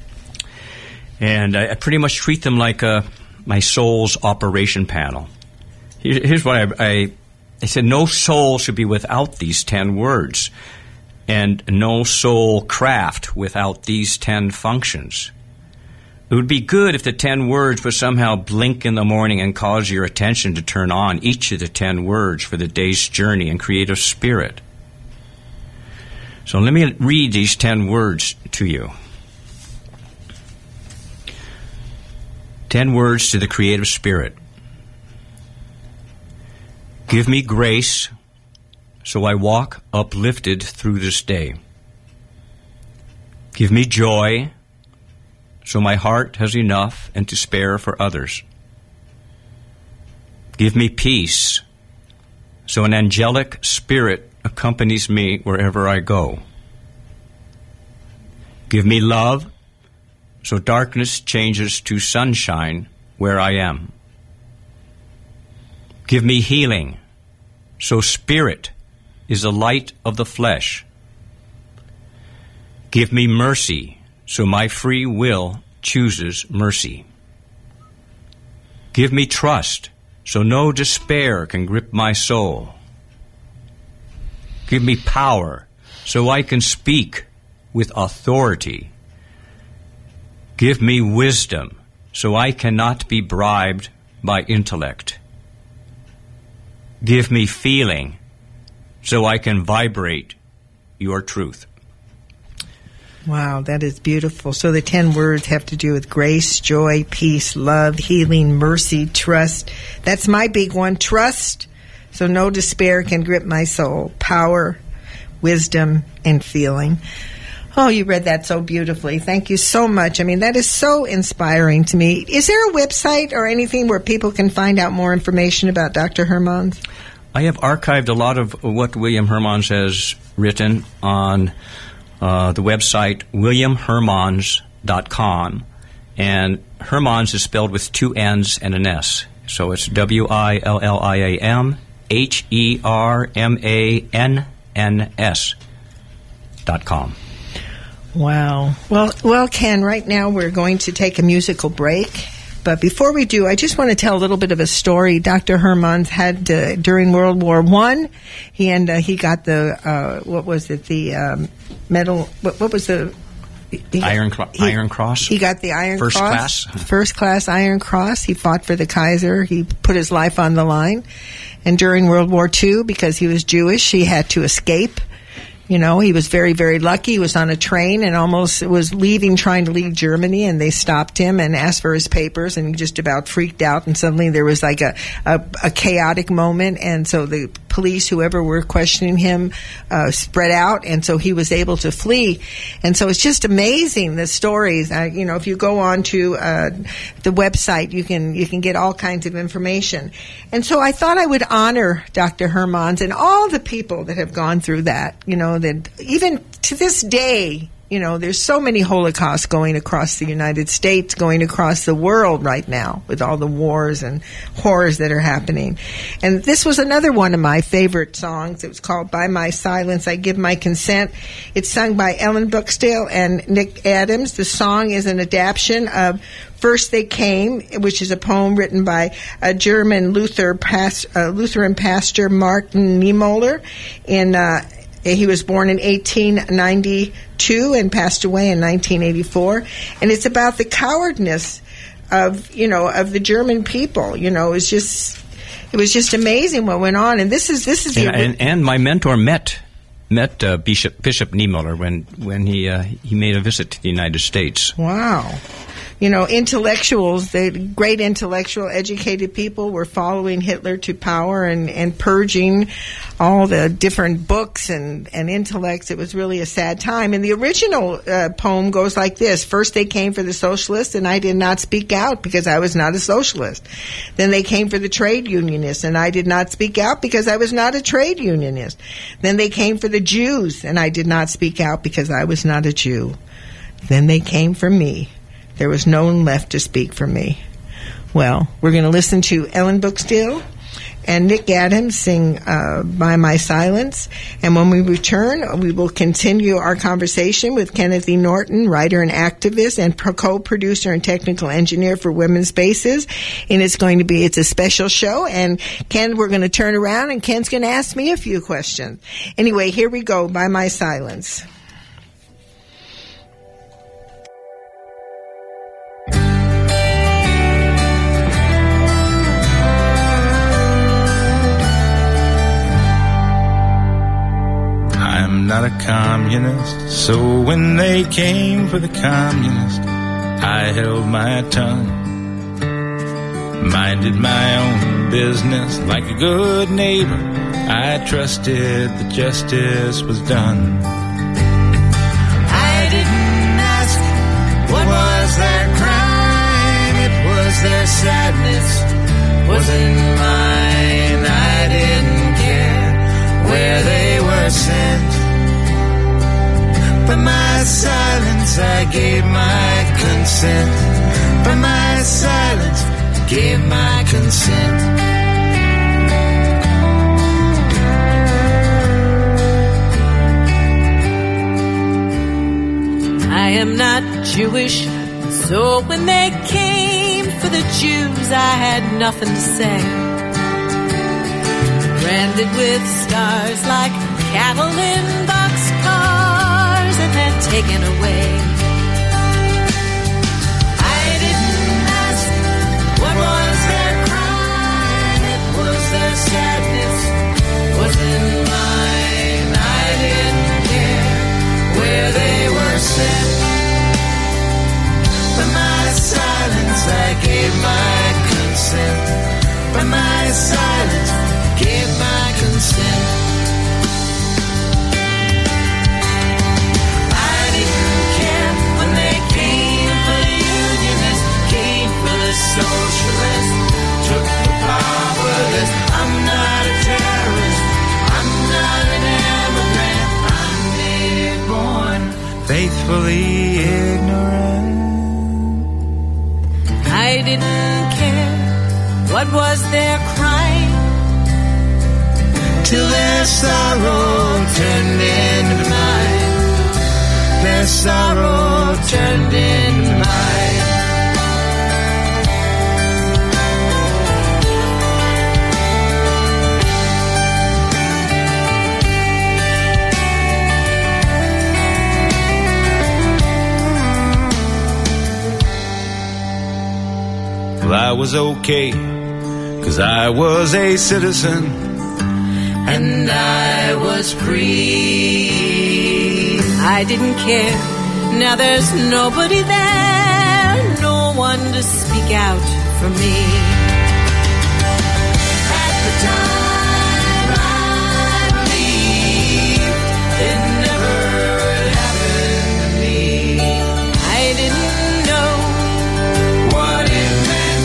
And I, I pretty much treat them like a, my soul's operation panel. Here, here's what I, I, I said, no soul should be without these ten words, and no soul craft without these ten functions. It would be good if the ten words would somehow blink in the morning and cause your attention to turn on each of the ten words for the day's journey and creative spirit. So let me read these ten words to you. Ten words to the creative spirit. Give me grace so I walk uplifted through this day. Give me joy so my heart has enough and to spare for others. Give me peace, so an angelic spirit accompanies me wherever I go. Give me love, so darkness changes to sunshine where I am. Give me healing, so spirit is the light of the flesh. Give me mercy, so my free will chooses mercy. Give me trust, so no despair can grip my soul. Give me power so I can speak with authority. Give me wisdom so I cannot be bribed by intellect. Give me feeling so I can vibrate your truth. Wow, that is beautiful. So the ten words have to do with grace, joy, peace, love, healing, mercy, trust. That's my big one, trust. So no despair can grip my soul. Power, wisdom, and feeling. Oh, you read that so beautifully. Thank you so much. I mean, that is so inspiring to me. Is there a website or anything where people can find out more information about Doctor Hermans? I have archived a lot of what William Hermans has written on uh, the website william hermans dot com. And Hermans is spelled with two N's and an S. So it's W I L L I A M H E R M A N N S dot com. Wow. Well, well, Ken, right now we're going to take a musical break. But before we do, I just want to tell a little bit of a story. Doctor Hermans had, uh, during World War One, he and uh, he got the, uh, what was it, the um, medal, what, what was the... He, Iron, Cro- he, Iron Cross? He got the Iron First Cross. class? First class Iron Cross. He fought for the Kaiser. He put his life on the line. And during World War Two, because he was Jewish, he had to escape. You know, he was very, very lucky. He was on a train and almost was leaving, trying to leave Germany, and they stopped him and asked for his papers, and he just about freaked out, and suddenly there was like a, a, a chaotic moment, and so the police, whoever were questioning him, uh, spread out, and so he was able to flee. And so it's just amazing, the stories. Uh, you know, if you go on to uh, the website, you can you can get all kinds of information. And so I thought I would honor Doctor Hermans and all the people that have gone through that, you know, that even to this day, you know, there's so many Holocausts going across the United States, going across the world right now with all the wars and horrors that are happening. And this was another one of my favorite songs. It was called By My Silence, I Give My Consent. It's sung by Ellen Buxdale and Nick Adams. The song is an adaptation of First They Came, which is a poem written by a German Luther past, uh, Lutheran pastor Martin Niemöller in uh He was born in eighteen ninety-two and passed away in nineteen eighty-four. And it's about the cowardness of, you know, of the German people. You know, it was just, it was just amazing what went on. And this is, this is the... And, and, and my mentor met, met uh, Bishop, Bishop Niemöller when, when he, uh, he made a visit to the United States. Wow. You know, intellectuals, the great intellectual, educated people were following Hitler to power and, and purging all the different books and, and intellects. It was really a sad time. And the original uh, poem goes like this. First they came for the socialists, and I did not speak out because I was not a socialist. Then they came for the trade unionists, and I did not speak out because I was not a trade unionist. Then they came for the Jews, and I did not speak out because I was not a Jew. Then they came for me. There was no one left to speak for me. Well, we're going to listen to Ellen Buxdale and Nick Adams sing uh, By My Silence. And when we return, we will continue our conversation with Kenneth E. Norton, writer and activist and co-producer and technical engineer for Women's Spaces. And it's going to be, it's a special show. And Ken, we're going to turn around and Ken's going to ask me a few questions. Anyway, here we go, By My Silence. I'm not a communist, so when they came for the communist, I held my tongue, minded my own business like a good neighbor. I trusted that justice was done. I didn't ask what was their crime, it was their sadness, wasn't mine. I didn't care where they were sent. For my silence, I gave my consent. For my silence, gave my consent. I am not Jewish, so when they came for the Jews, I had nothing to say. stranded with stars like cattle in boxcars and then taken away. I didn't ask what was their crime, it was their sadness, wasn't mine. I didn't care where they were sent. For my silence I gave my consent. For my silence gave my consent. I didn't care when they came for the unionists, came for the socialists, took the powerless. I'm not a terrorist, I'm not an immigrant, I'm native born, faithfully ignorant. I didn't care what was their crime, till their sorrow turned into mine. Their sorrow turned into mine. Well, I was okay, 'cause I was a citizen, and I was free. I didn't care. Now there's nobody there, no one to speak out for me. At the time I believed it never would happen to me. I didn't know what it meant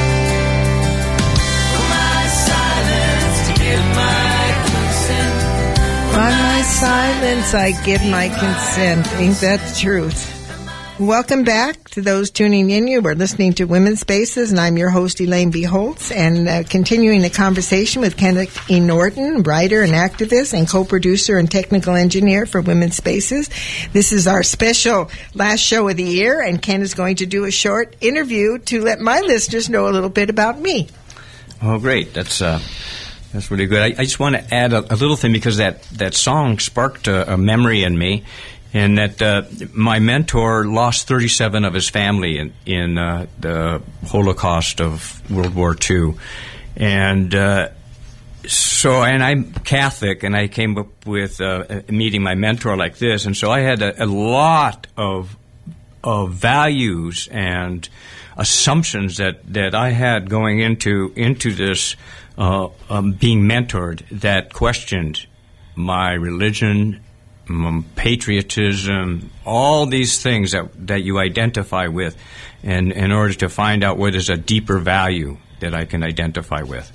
for my silence to give my consent. By my silence, I give my consent. Ain't that the truth? Welcome back to those tuning in. You are listening to Women's Spaces, and I'm your host, Elaine B. Holtz, and uh, continuing the conversation with Kenneth E. Norton, writer and activist and co-producer and technical engineer for Women's Spaces. This is our special last show of the year, and Ken is going to do a short interview to let my listeners know a little bit about me. Oh, great. That's uh, that's really good. I, I just want to add a, a little thing, because that, that song sparked a, a memory in me, and that uh, my mentor lost thirty-seven of his family in, in uh, the Holocaust of World War Two. And uh, so, and I'm Catholic, and I came up with uh, meeting my mentor like this, and so I had a, a lot of of values and assumptions that, that I had going into into this uh, um, being mentored that questioned my religion, um, patriotism, all these things that that you identify with, and in order to find out what is a deeper value that I can identify with.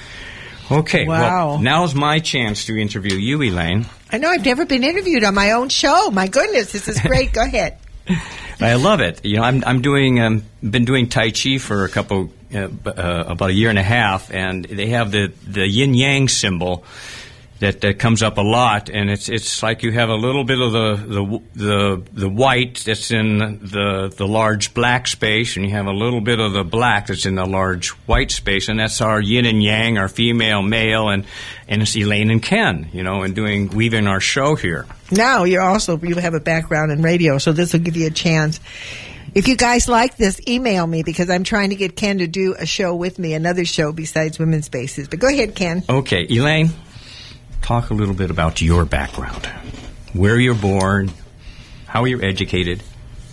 Okay, Wow. well, now's my chance to interview you, Elaine. I know I've never been interviewed on my own show. My goodness, this is great. Go ahead. I love it. You know, I'm I'm doing um, been doing Tai Chi for a couple uh, uh, about a year and a half, and they have the, the yin yang symbol that, that comes up a lot, and it's it's like you have a little bit of the the the, the white that's in the the large black space, and you have a little bit of the black that's in the large white space, and that's our yin and yang, our female, male, and and it's Elaine and Ken, you know, and doing weaving our show here. Now you're also, you have a background in radio, so this will give you a chance. If you guys like this, email me, because I'm trying to get Ken to do a show with me, another show besides Women's Spaces. But go ahead, Ken. Okay, Elaine, talk a little bit about your background. Where you're born, how you're educated.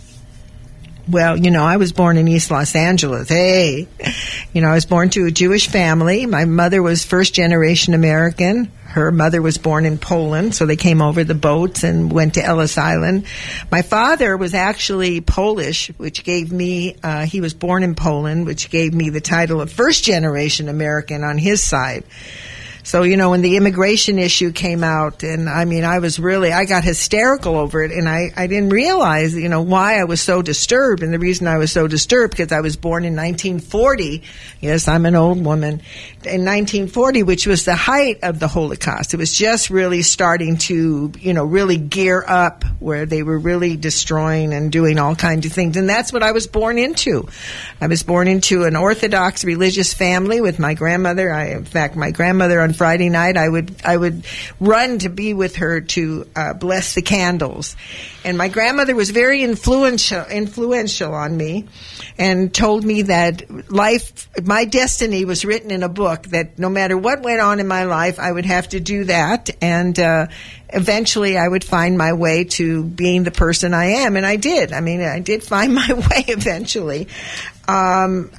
Well, you know, I was born in East Los Angeles. Hey, you know, I was born to a Jewish family. My mother was first generation American. Her mother was born in Poland, so they came over the boats and went to Ellis Island. My father was actually Polish, which gave me, uh, he was born in Poland, which gave me the title of first generation American on his side. So, you know, when the immigration issue came out, and I mean, I was really, I got hysterical over it, and I, I didn't realize, you know, why I was so disturbed. And the reason I was so disturbed, because I was born in nineteen forty. Yes, I'm an old woman. In nineteen forty, which was the height of the Holocaust. It was just really starting to, you know, really gear up, where they were really destroying and doing all kinds of things. And that's what I was born into. I was born into an Orthodox religious family with my grandmother. I, in fact, my grandmother, unfortunately, Friday night, I would I would run to be with her to uh, bless the candles. And my grandmother was very influential influential on me, and told me that life, my destiny was written in a book, that no matter what went on in my life, I would have to do that, and uh, eventually I would find my way to being the person I am, and I did. I mean, I did find my way eventually. Um,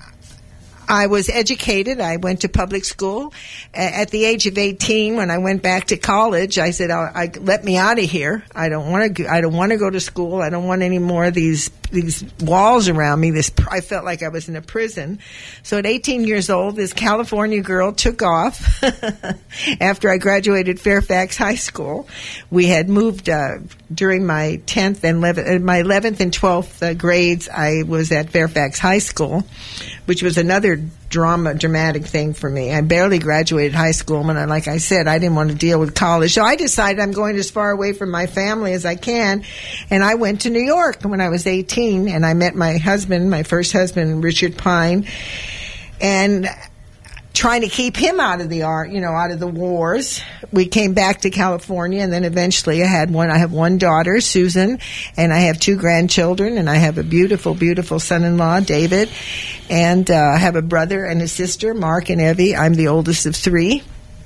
I was educated. I went to public school. At the age of eighteen, when I went back to college, I said, I, I, "Let me out of here. I don't want to. I don't want to go to school. I don't want any more of these these walls around me." This I felt like I was in a prison. So at eighteen years old, this California girl took off. After I graduated Fairfax High School, we had moved uh, during my tenth and eleventh, my eleventh and twelfth uh, grades. I was at Fairfax High School, which was another drama, dramatic thing for me. I barely graduated high school, and I, like I said, I didn't want to deal with college. So I decided I'm going as far away from my family as I can, and I went to New York when I was eighteen, and I met my husband, my first husband, Richard Pine, and trying to keep him out of the art, you know, out of the wars. We came back to California, and then eventually I had one. I have one daughter, Susan, and I have two grandchildren, and I have a beautiful, beautiful son-in-law, David, and uh, I have a brother and a sister, Mark and Evie. I'm the oldest of three.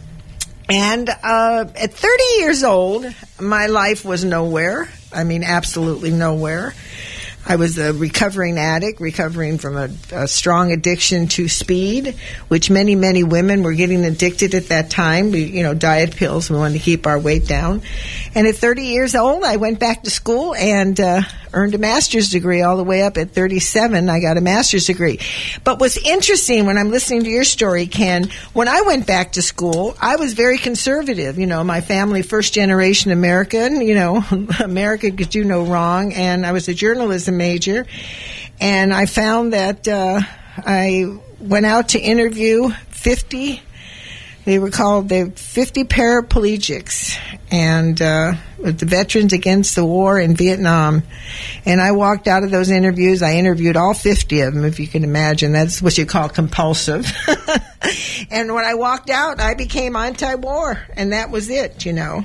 And uh, at thirty years old, my life was nowhere. I mean, absolutely nowhere. I was a recovering addict, recovering from a, a strong addiction to speed, which many, many women were getting addicted at that time. We, you know, diet pills. We wanted to keep our weight down. And at thirty years old, I went back to school and uh, earned a master's degree all the way up. At thirty-seven, I got a master's degree. But what's interesting when I'm listening to your story, Ken, when I went back to school, I was very conservative. You know, my family, first generation American, you know, America could do no wrong. And I was a journalism major. And I found that uh, I went out to interview fifty, they were called the fifty paraplegics, and uh, with the Veterans Against the War in Vietnam. And I walked out of those interviews. I interviewed all fifty of them, if you can imagine. That's what you call compulsive. And when I walked out, I became anti-war, and that was it, you know.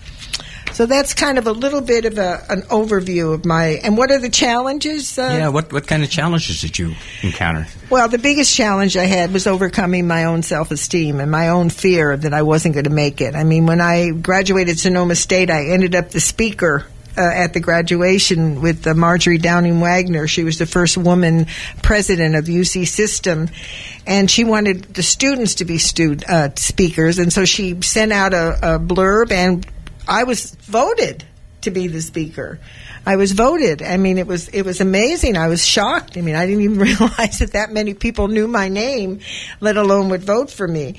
So that's kind of a little bit of a, an overview of my... And what are the challenges? Uh, yeah, what, what kind of challenges did you encounter? Well, the biggest challenge I had was overcoming my own self-esteem and my own fear that I wasn't going to make it. I mean, when I graduated Sonoma State, I ended up the speaker uh, at the graduation with uh, Marjorie Downing Wagner. She was the first woman president of U C System, and she wanted the students to be stu- uh, speakers, and so she sent out a, a blurb, and I was voted to be the speaker. I was voted. I mean, it was it was amazing. I was shocked. I mean, I didn't even realize that that many people knew my name, let alone would vote for me.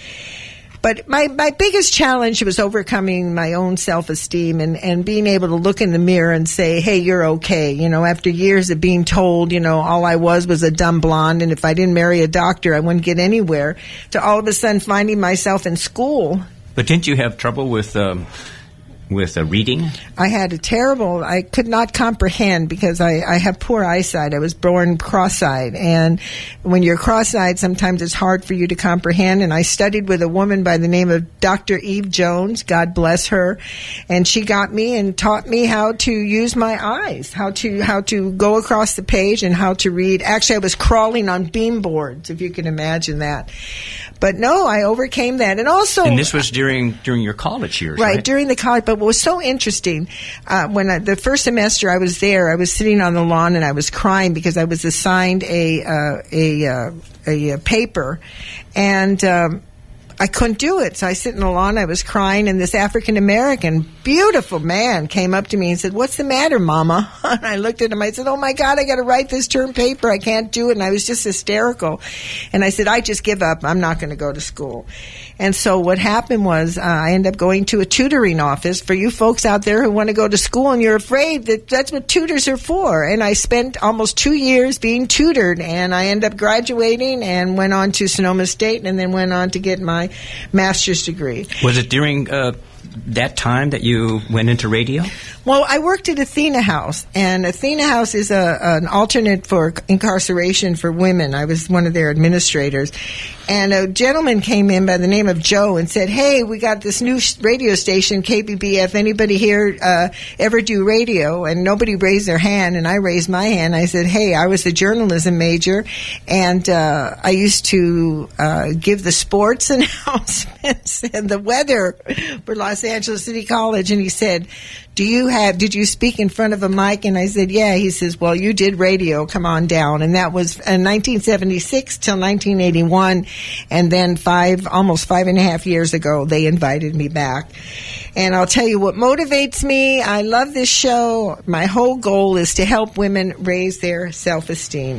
But my, my biggest challenge was overcoming my own self-esteem and, and being able to look in the mirror and say, hey, you're okay. You know, after years of being told, you know, all I was was a dumb blonde, and if I didn't marry a doctor, I wouldn't get anywhere, to all of a sudden finding myself in school. But didn't you have trouble with... Um With uh, reading? I had a terrible, I could not comprehend because I, I have poor eyesight. I was born cross-eyed. And when you're cross-eyed, sometimes it's hard for you to comprehend. And I studied with a woman by the name of Doctor Eve Jones, God bless her. And she got me and taught me how to use my eyes, how to, how to go across the page and how to read. Actually, I was crawling on beam boards, if you can imagine that. But no, I overcame that. And also... And this was during during your college years, right? Right, during the college. But what was so interesting, uh, when I, the first semester I was there, I was sitting on the lawn and I was crying because I was assigned a uh, a, uh, a a paper, and um, I couldn't do it. So I sit in the lawn, I was crying, and this African-American, beautiful man came up to me and said, what's the matter, Mama? And I looked at him, I said, oh my God, I got to write this term paper. I can't do it. And I was just hysterical. And I said, I just give up. I'm not going to go to school. And so what happened was uh, I ended up going to a tutoring office. For you folks out there who want to go to school and you're afraid, that that's what tutors are for. And I spent almost two years being tutored, and I ended up graduating and went on to Sonoma State and then went on to get my master's degree. Was it during uh, that time that you went into radio? Well, I worked at Athena House, and Athena House is a, an alternate for incarceration for women. I was one of their administrators. And a gentleman came in by the name of Joe and said, hey, we got this new radio station, K B B F. Anybody here uh, ever do radio? And nobody raised their hand, and I raised my hand. I said, hey, I was a journalism major, and uh, I used to uh, give the sports announcements and the weather for Los Angeles City College. And he said, do you have, did you speak in front of a mic? And I said, yeah. He says, well, you did radio. Come on down. And that was in nineteen seventy-six till nineteen eighty-one. And then five, almost five and a half years ago, they invited me back. And I'll tell you what motivates me. I love this show. My whole goal is to help women raise their self-esteem.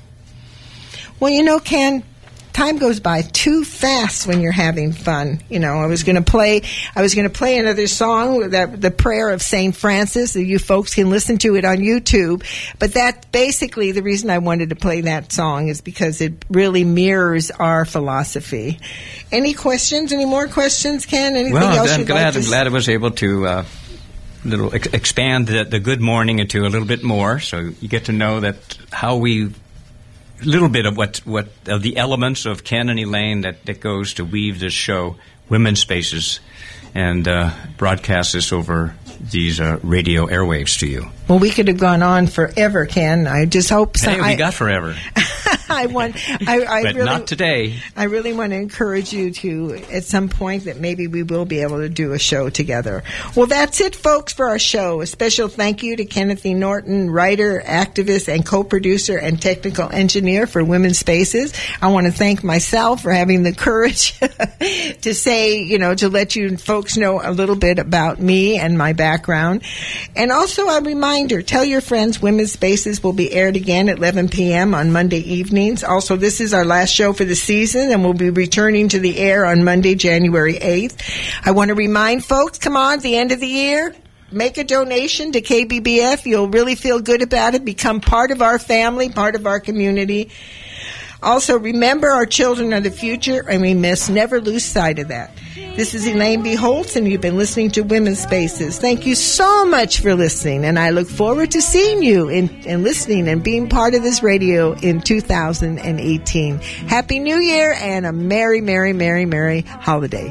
Well, you know, Ken, time goes by too fast when you're having fun. You know, I was going to play, I was going to play another song, that, the prayer of Saint Francis. You folks can listen to it on YouTube. But that basically, the reason I wanted to play that song is because it really mirrors our philosophy. Any questions? Any more questions, Ken? Anything well, else I'm you'd glad, like I'm to glad I was able to uh, little ex- expand the, the good morning into a little bit more, so you get to know that how we. A little bit of what, what of the elements of Ken and Elaine that, that goes to weave this show, Women's Spaces, and uh, broadcast this over these uh, radio airwaves to you. Well, we could have gone on forever, Ken. I just hope so. Hey, we I, got forever. I want, I, I but really, not today. I really want to encourage you to, at some point, that maybe we will be able to do a show together. Well, that's it, folks, for our show. A special thank you to Kenneth E. Norton, writer, activist, and co-producer and technical engineer for Women's Spaces. I want to thank myself for having the courage to say, you know, to let you folks know a little bit about me and my background. And also a reminder, tell your friends Women's Spaces will be aired again at eleven p.m. on Monday evening. Also, this is our last show for the season, and we'll be returning to the air on Monday, January eighth. I want to remind folks, come on, at the end of the year, make a donation to K B B F. You'll really feel good about it. Become part of our family, part of our community. Also, remember our children are the future, and we must never lose sight of that. This is Elaine B. Holtz, and you've been listening to Women's Spaces. Thank you so much for listening, and I look forward to seeing you in, and listening and being part of this radio in two thousand eighteen. Happy New Year and a merry, merry, merry, merry holiday.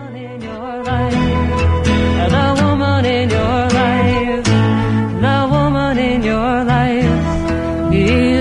The woman in your life, the woman in your life is